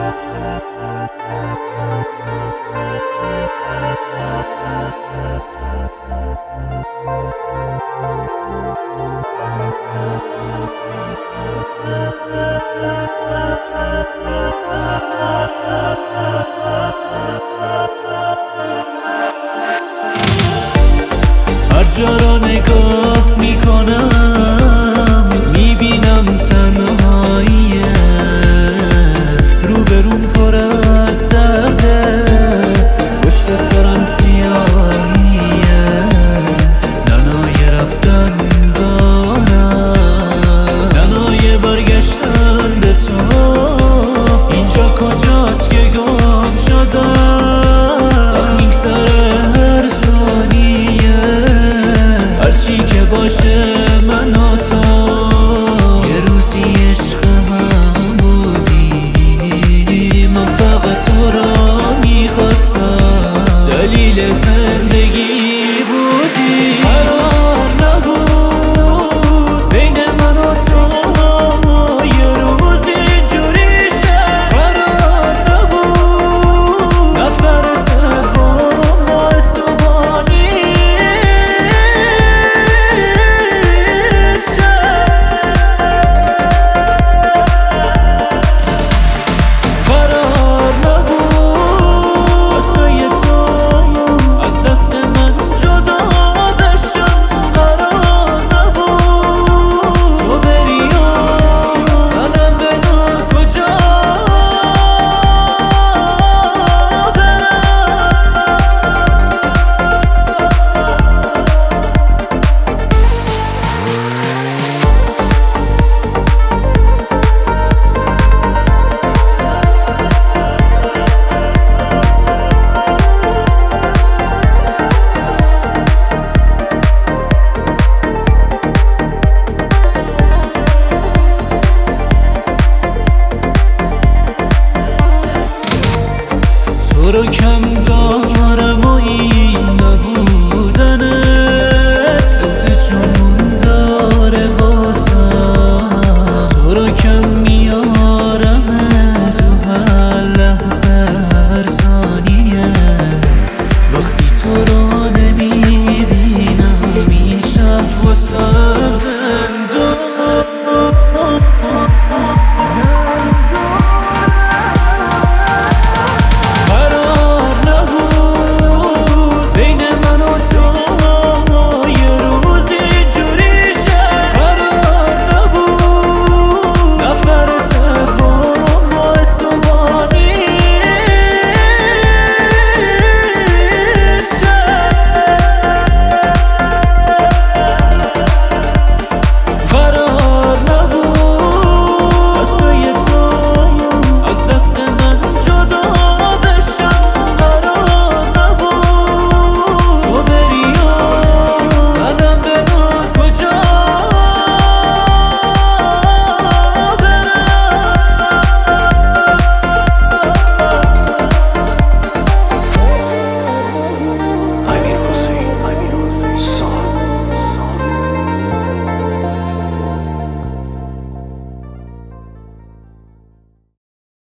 هر جا را نگاه میکنم میبینم تنهاییه، روبروم پر از درده، پشت سرم سیاهیه، ننای رفتن دارم، ننای برگشتن به تو. اینجا کجاست که گم شدم، سخت میگذره هر ثانیه، هرچی که باشه من و تو یه روزی عشق هم بودیم، من فقط تو رو میخواستم، دلیل زندگی بودی. قرار نبود بین من و تو یه روز اینجوری شه، قرار نبود نفر سوم باعث و بانی شه. قرار نبود واسه تو از دست من جدا بشم، قرار نبود تو بری و منم بدون کجا تو رو کم دارم و این نبود.